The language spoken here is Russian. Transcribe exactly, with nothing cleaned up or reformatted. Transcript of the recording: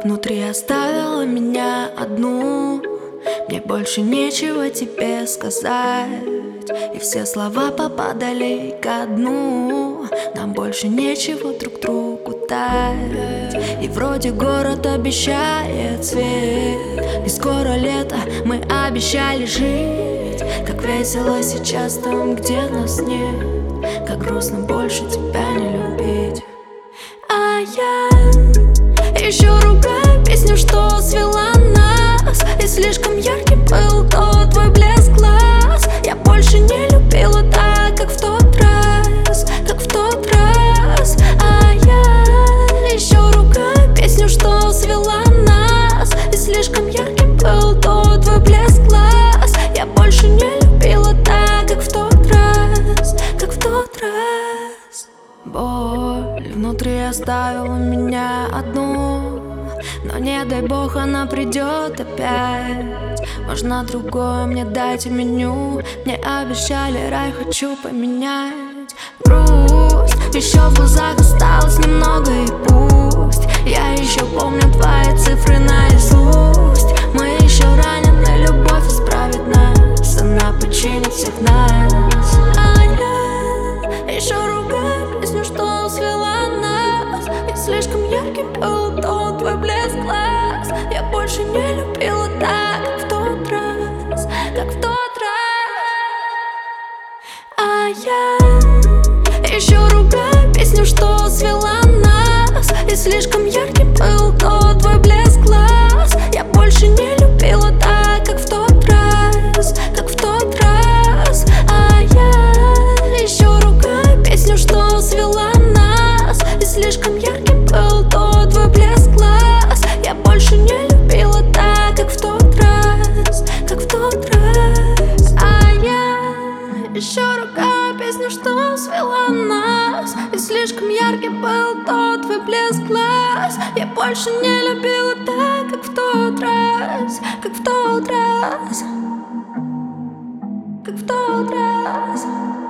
Внутри оставила меня одну. Мне больше нечего тебе сказать, и все слова попадали ко дну. Нам больше нечего друг другу дать. И вроде город обещает свет, и скоро лето, мы обещали жить. Как весело сейчас там, где нас нет, как грустно больше тебя не любить. А я еще ругаю песню, что свела нас, и слишком ярким был тот твой блеск глаз. Я больше не любила так, как в тот раз, как в тот раз. А я еще ругаю песню, что свела нас, и слишком ярким был тот твой блеск глаз. Я больше не любила так, как в тот раз, как в тот раз. Боль внутри оставила меня одну, но не дай бог она придет опять. Можно другое, мне дайте меню. Мне обещали рай, хочу поменять. Грусть еще в глазах осталось немного, и пусть я еще помню твои цифры наизусть. Мы еще ранены, любовь исправит нас, она починит всех нас. А я еще ругаю песню, что свела нас, и слишком ярким был тот твой блеск глаз. Я больше не любила так, как в тот раз, как в тот раз. А я еще ругаю песню, что свела нас, и слишком ярким был тот твой блеск глаз. Я больше не любила так, как в тот раз, как в тот раз. А я еще ругаю песню, что свела нас, и слишком ярким был тот твой блеск глаз. Я больше не любила так, как в тот раз, как в тот раз. А я еще ругаю песню, что свела нас, и слишком ярким был тот твой блеск глаз. Я больше не любила так, как в тот раз, как в тот раз, как в тот раз.